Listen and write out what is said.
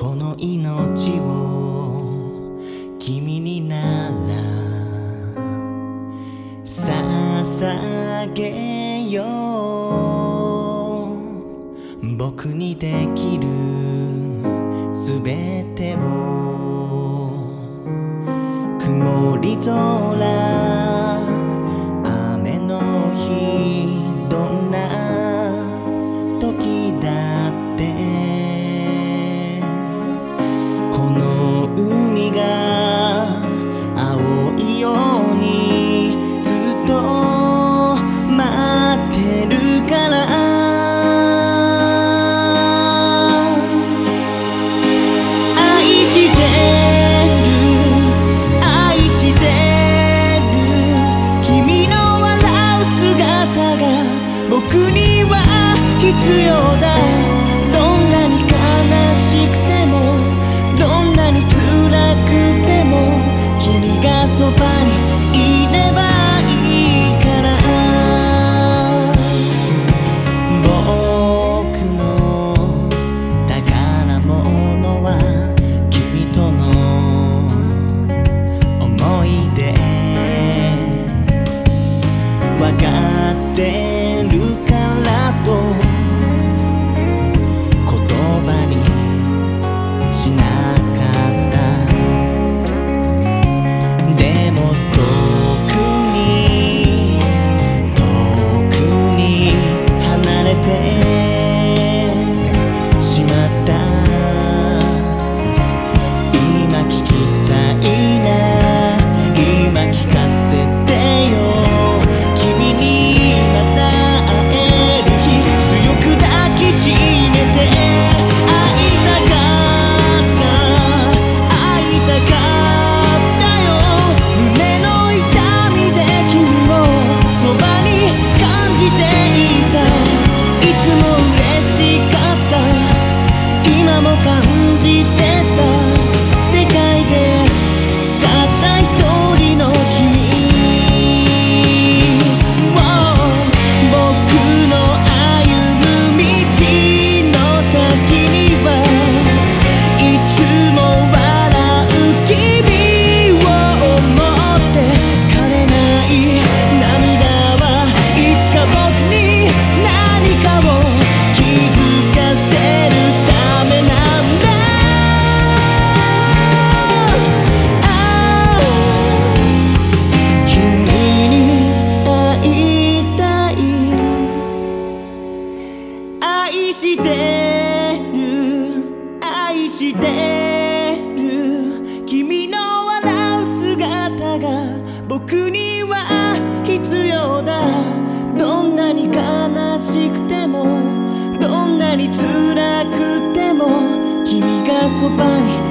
この命を君になら捧げよう。僕にできるすべてを、曇り空雨の日、どんな時だってこの海が青いようにずっと待ってるから愛してる愛してる君の笑う姿が僕には必要だ。どんなに悲しくてもどんなに辛くても君がそばにいればいいから。僕の宝物は君との思い出、分かってるからとしなかった。でも遠くに離れてしまった。今聞きたいな、今聞かせてよ。君にまた会える日、強く抱きしめて今も感じてた。世界でたった一人の君、僕の歩む道の先にはいつも笑う君を思って枯れない涙はいつか僕に何かを気づかせるためなんだ。君に会いたい。愛してる愛してる君の笑う姿が僕には必要だ。どんなに悲しくてもどんなに辛くても君がそばに